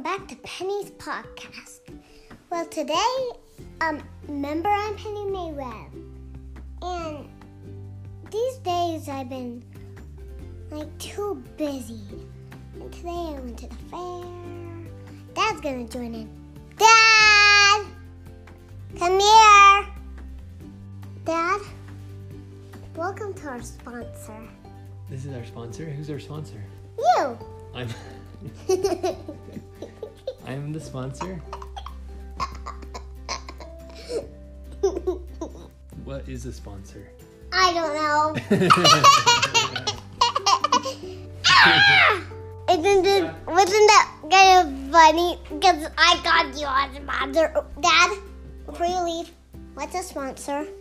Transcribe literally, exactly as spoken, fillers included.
back to Penny's podcast. Well, today, um, remember I'm Penny May Webb, and these days I've been like too busy. And today I went to the fair. Dad's gonna join in. Dad, come here. Dad, welcome to our sponsor. This is our sponsor? Who's our sponsor? You. I'm I'm the sponsor? What is a sponsor? I don't know. Ah! Isn't it, wasn't that kind of funny? Because I got you as a sponsor. Dad, before you leave, what's a sponsor?